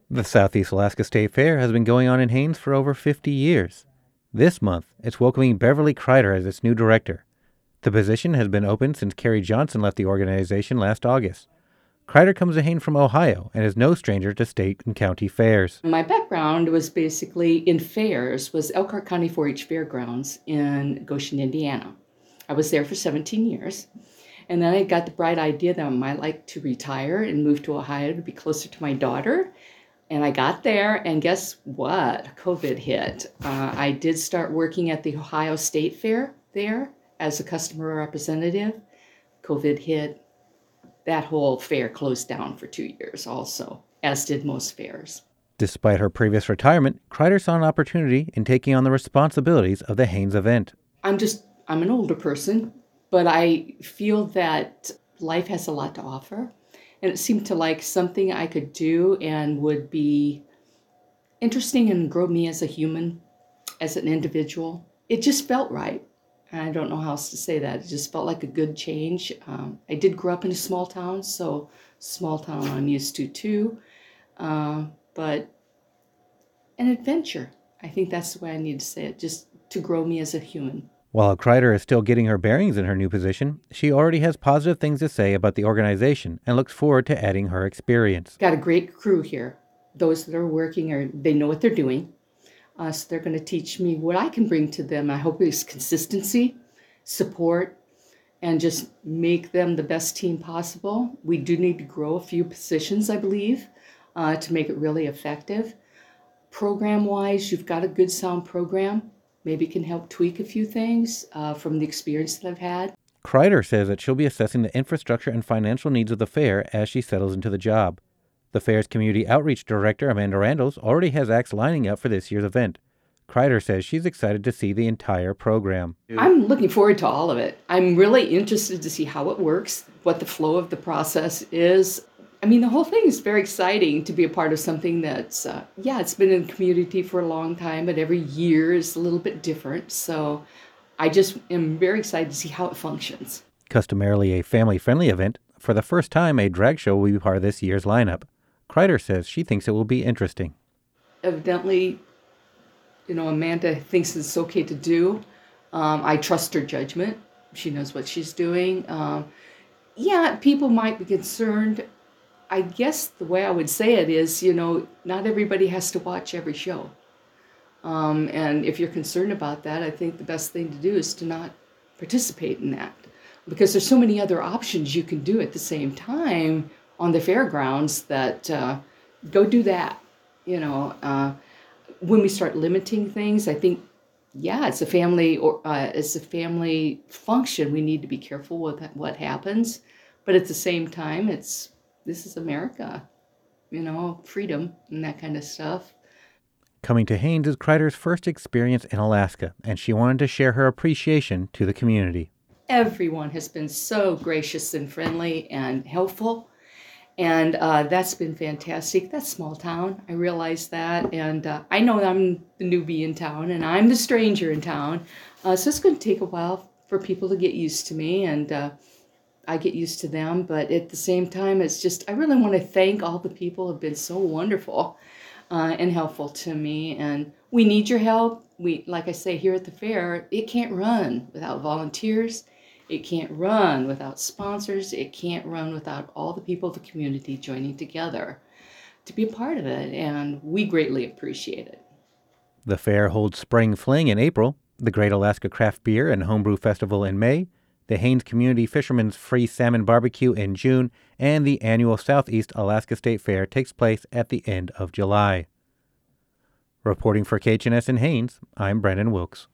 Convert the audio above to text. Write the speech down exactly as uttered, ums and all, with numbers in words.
The Southeast Alaska State Fair has been going on in Haines for over fifty years. This month, it's welcoming Beverly Kreider as its new director. The position has been open since Carrie Johnson left the organization last August. Kreider comes to Haines from Ohio and is no stranger to state and county fairs. My background was basically in fairs, was Elkhart County four H Fairgrounds in Goshen, Indiana. I was there for seventeen years. And then I got the bright idea that I might like to retire and move to Ohio to be closer to my daughter. And I got there, and guess what? COVID hit. Uh, I did start working at the Ohio State Fair there as a customer representative. COVID hit. That whole fair closed down for two years also, as did most fairs. Despite her previous retirement, Kreider saw an opportunity in taking on the responsibilities of the Haines event. I'm just, I'm an older person, but I feel that life has a lot to offer. And it seemed to like something I could do and would be interesting and grow me as a human, as an individual. It just felt right. I don't know how else to say that. It just felt like a good change. Um, I did grow up in a small town, so small town I'm used to too. Uh, but an adventure. I think that's the way I need to say it, just to grow me as a human. While Kreider is still getting her bearings in her new position, she already has positive things to say about the organization and looks forward to adding her experience. Got a great crew here. Those that are working, are they know what they're doing. Uh, so they're going to teach me what I can bring to them. I hope it's consistency, support, and just make them the best team possible. We do need to grow a few positions, I believe, uh, to make it really effective. Program-wise, you've got a good sound program. Maybe can help tweak a few things uh, from the experience that I've had. Kreider says that she'll be assessing the infrastructure and financial needs of the fair as she settles into the job. The fair's community outreach director, Amanda Randles, already has acts lining up for this year's event. Kreider says she's excited to see the entire program. I'm looking forward to all of it. I'm really interested to see how it works, what the flow of the process is. I mean, the whole thing is very exciting to be a part of something that's, uh, yeah, it's been in the community for a long time, but every year is a little bit different. So I just am very excited to see how it functions. Customarily a family-friendly event, for the first time a drag show will be part of this year's lineup. Kreider says she thinks it will be interesting. Evidently, you know, Amanda thinks it's okay to do. Um, I trust her judgment. She knows what she's doing. Um, yeah, people might be concerned. I guess the way I would say it is, you know, not everybody has to watch every show. Um, and if you're concerned about that, I think the best thing to do is to not participate in that. Because there's so many other options you can do at the same time on the fairgrounds that uh, go do that. You know, uh, when we start limiting things, I think, yeah, it's a family or uh, it's a family function. We need to be careful with what happens. But at the same time, it's this is America, you know, freedom and that kind of stuff. Coming to Haines is Kreider's first experience in Alaska, and she wanted to share her appreciation to the community. Everyone has been so gracious and friendly and helpful, and uh, that's been fantastic. That's small town, I realize that, and uh, I know I'm the newbie in town, and I'm the stranger in town, uh, so it's going to take a while for people to get used to me, and uh, I get used to them, but at the same time, it's just, I really want to thank all the people who have been so wonderful uh, and helpful to me. And we need your help. We, like I say, here at the fair, it can't run without volunteers. It can't run without sponsors. It can't run without all the people of the community joining together to be a part of it. And we greatly appreciate it. The fair holds Spring Fling in April, the Great Alaska Craft Beer and Homebrew Festival in May, the Haines Community Fisherman's Free Salmon Barbecue in June, and the annual Southeast Alaska State Fair takes place at the end of July. Reporting for K H N S in Haines, I'm Brendan Wilkes.